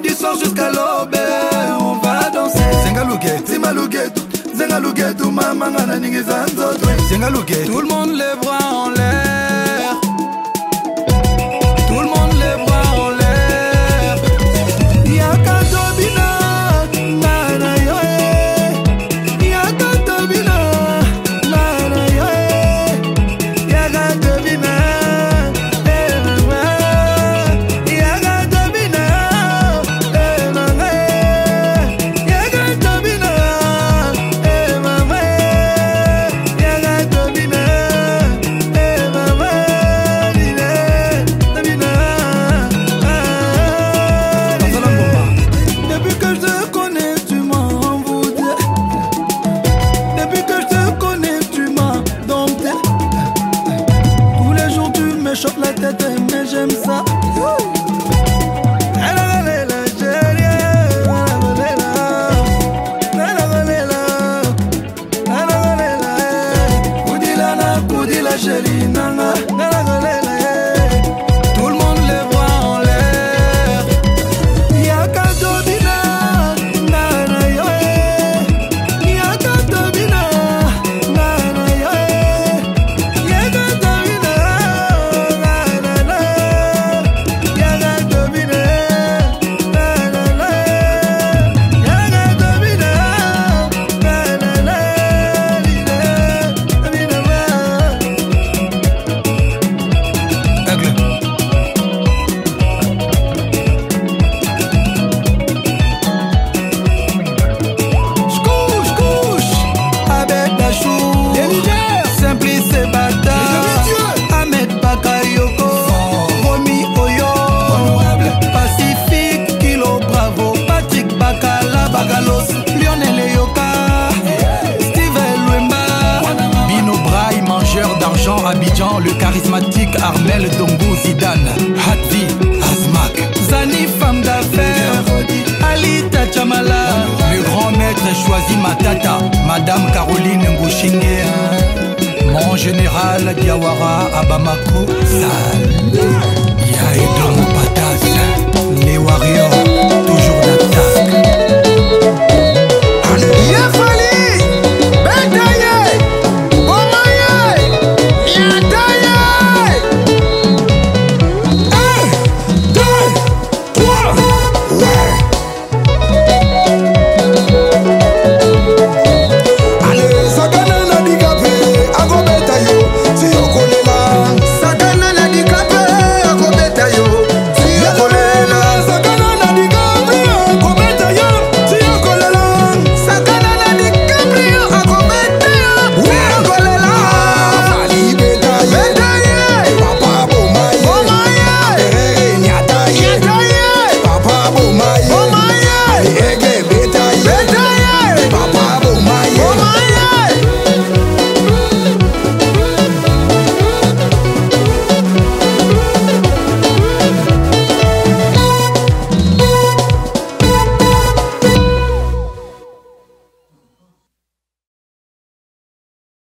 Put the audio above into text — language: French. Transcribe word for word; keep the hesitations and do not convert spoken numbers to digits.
du soir jusqu'à l'aube, on va danser. Zengalugetu, Simalugetu, Zengalugetu, Mama Ngana Ningizanzo. Zengalugetu, tout le monde les bras en l'air. Tout le monde les bras en l'air. Yaka Tobina, Nana Yoe. Yaka Tobina, Nana Yoe. Yaka Tobina. Chope la tête mais j'aime ça. Tout le monde les bras en l'air. Yaka Tobina, Nana Yoe. Yaka Tobina, Nana Yoe. Yaka Tobina, Nana Yaka Tobina, Nana Yaka Tobina, Nana d'argent, Abidjan, le charismatique Armel Dongo Zidane, Hatvi, Azmak, Zani, femme d'affaires, Alita Chamala, le grand maître choisi Matata, Madame Caroline Ngouchingue, mon général Diawara à Bamako, Sal.